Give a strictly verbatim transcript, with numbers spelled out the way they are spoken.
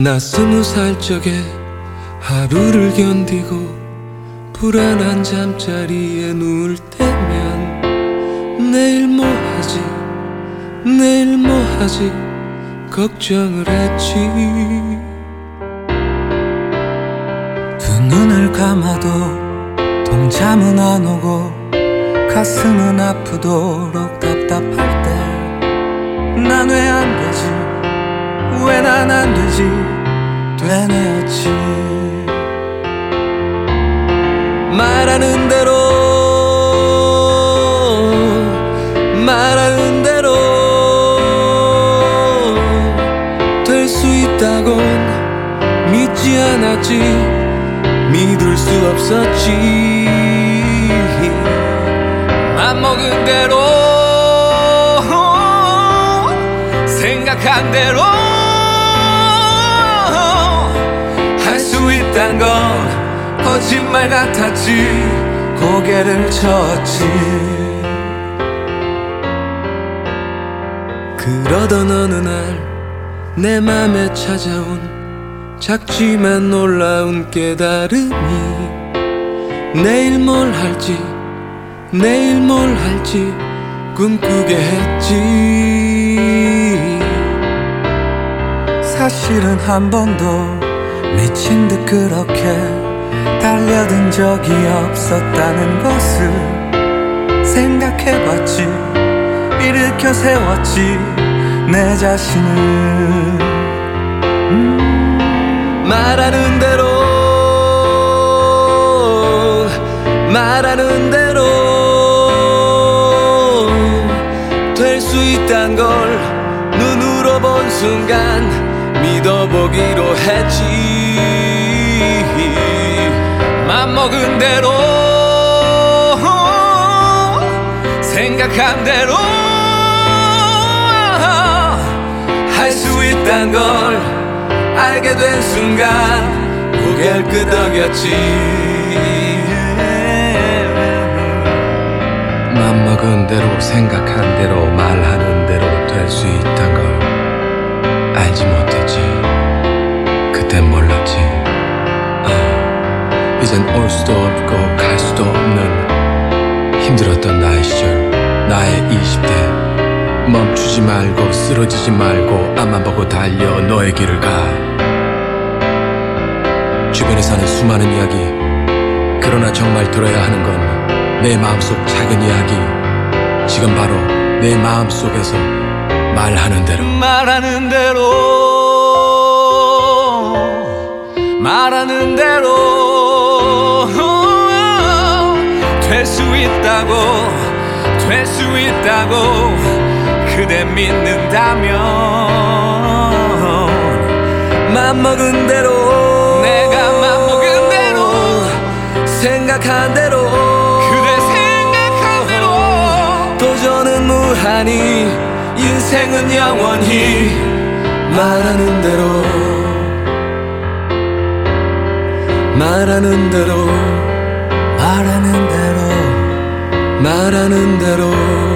나 스무 살 적에 하루를 견디고 불안한 잠자리에 누울 때면 내일 뭐 하지 내일 뭐 하지 걱정을 했지. 두 눈을 감아도 동참은 안 오고 가슴은 아프도록 답답할 때 난 왜 안 되지 왜 난 안 되지 되뇌었지. 말하는 대로 말하는 대로 될 수 있다곤 믿지 않았지 믿을 수 없었지. 맘먹은 대로 생각한 대로 할 수 있단 건 거짓말 같았지 고개를 쳤지. 그러던 어느 날 내 맘에 찾아온 작지만 놀라운 깨달음이 내일 뭘 할지 내일 뭘 할지 꿈꾸게 했지. 사실은 한 번도 미친 듯 그렇게 달려든 적이 없었다는 것을 생각해봤지. 일으켜 세웠지 내 자신을. 음. 말하는 대로 말하는 대로 될 수 있단 걸 눈으로 본 순간 믿어보기로 했지. 맘먹은 대로 생각한 대로 할 수 있단 걸 알게 된 순간 고개를 끄덕였지. 맘먹은 대로 생각한 대로 말하는 대로 될 수 있단 걸 알지 못했지. 그땐 몰랐지. 아, 이젠 올 수도 없고 갈 수도 없는 힘들었던 나의 시절 나의 이십 대. 멈추지 말고 쓰러지지 말고 앞만 보고 달려 너의 길을 가. 주변에 사는 수많은 이야기 그러나 정말 들어야 하는 건 내 마음속 작은 이야기. 지금 바로 내 마음속에서 말하는 대로 말하는 대로 말하는 대로 될 수 있다고 될 수 있다고 그대 믿는다면 맘먹은 대로 내가 맘먹은 대로 생각한 대로 그대 생각한 대로 도전은 무한히 인생은 영원히 말하는 대로 말하는 대로 말하는 대로 말하는 대로